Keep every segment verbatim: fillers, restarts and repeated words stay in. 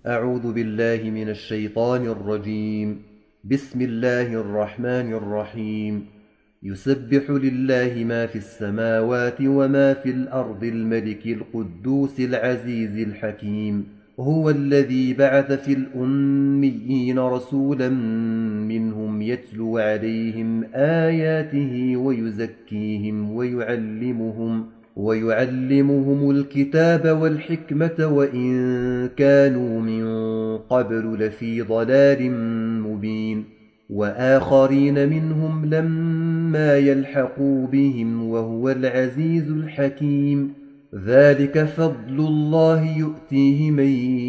أعوذ بالله من الشيطان الرجيم. بسم الله الرحمن الرحيم. يسبح لله ما في السماوات وما في الأرض الملك القدوس العزيز الحكيم. هو الذي بعث في الأميين رسولا منهم يتلو عليهم آياته ويزكيهم ويعلمهم ويعلمهم الكتاب والحكمة وإن كانوا من قبل لفي ضلال مبين. وآخرين منهم لما يلحقوا بهم وهو العزيز الحكيم. ذلك فضل الله يؤتيه من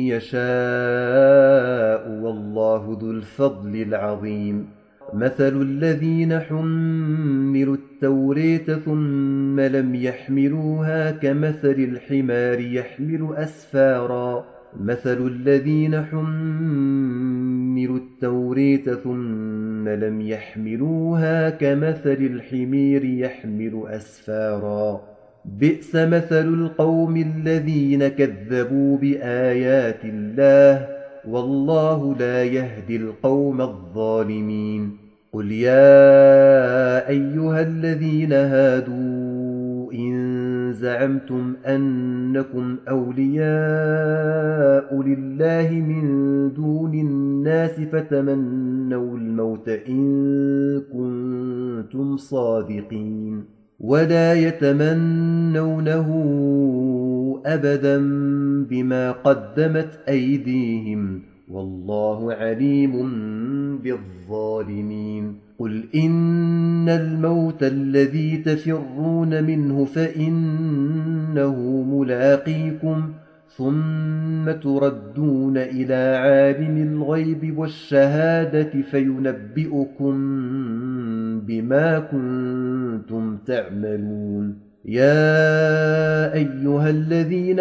يشاء والله ذو الفضل العظيم. مثل الذين حملوا التوريت ثم لم يحملوها كمثل الحمار يحمل أسفارا مثل الذين حملوا التوريت ثم لم يحملوها كمثل الحمير يحمل أسفارا بئس مثل القوم الذين كذبوا بآيات الله والله لا يهدي القوم الظالمين. قل يا أيها الذين هادوا إن زعمتم أنكم أولياء لله من دون الناس فتمنوا الموت إن كنتم صادقين ولا يتمنونه أبدا بما قدمت أيديهم والله عليم بالظالمين. قل إن الموت الذي تفرون منه فإنه ملاقيكم ثم تردون إلى عالم الغيب والشهادة فينبئكم بما كنتم تعملون. يا أيها الذين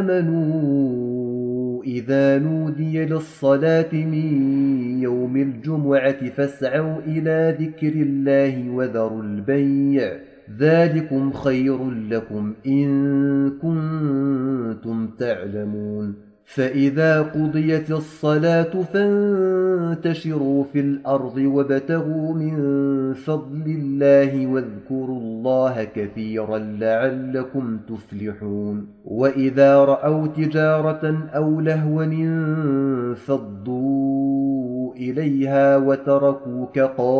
آمنوا إذا نودي للصلاة من يوم الجمعة فاسعوا إلى ذكر الله وذروا البيع ذلكم خير لكم إن كنتم تعلمون. فإذا قضيت الصلاة فانتشروا في الأرض وابتغوا من فضل الله واذكروا الله كثيرا لعلكم تفلحون. وإذا رأوا تجارة أو لهوا انفضوا إليها وتركوك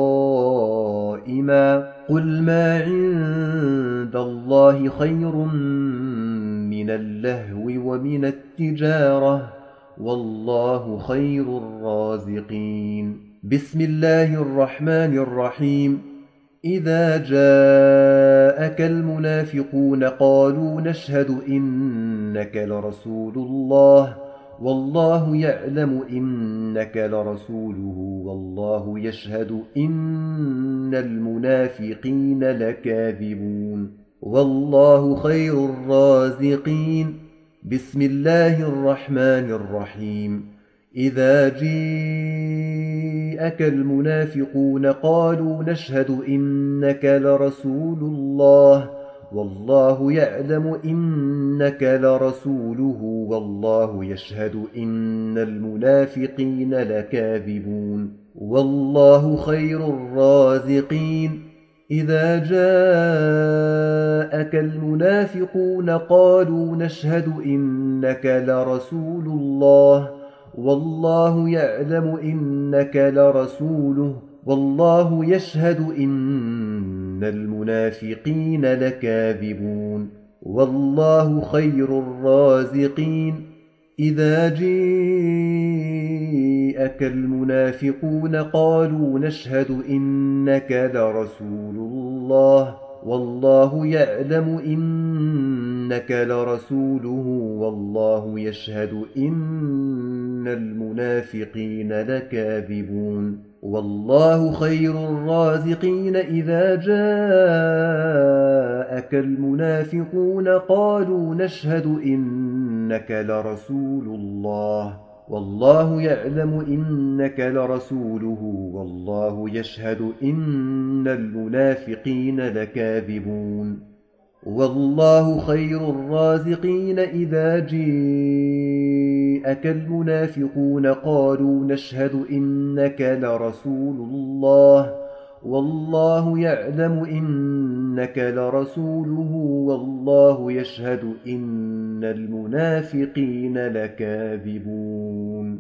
قائما قل ما عند الله خير من اللهو ومن التجارة والله خير الرازقين. بسم الله الرحمن الرحيم. إذا جاءك المنافقون قالوا نشهد إنك لرسول الله والله يعلم إنك لرسوله والله يشهد إن المنافقين لكاذبون والله خير الرازقين. بسم الله الرحمن الرحيم. إذا جاءك المنافقون قالوا نشهد إنك لرسول الله والله يعلم إنك لرسوله والله يشهد إن المنافقين لكاذبون والله خير الرازقين. إذا جاءك المنافقون قالوا نشهد إنك لرسول الله والله يعلم إنك لرسوله والله يشهد إن المنافقين لكاذبون والله خير الرازقين. إذا جاءك المنافقون قالوا نشهد إنك لرسول الله والله يعلم إنك لرسوله والله يشهد إن المنافقين لكاذبون والله خير الرازقين. إذا جاءك المنافقون قالوا نشهد إنك لرسول الله والله يعلم إنك لرسوله والله يشهد إن المنافقين لكاذبون والله خير الرازقين. إذا جاءك جاءك المنافقون قالوا نشهد إنك لرسول الله والله يعلم إنك لرسوله والله يشهد إن المنافقين لكاذبون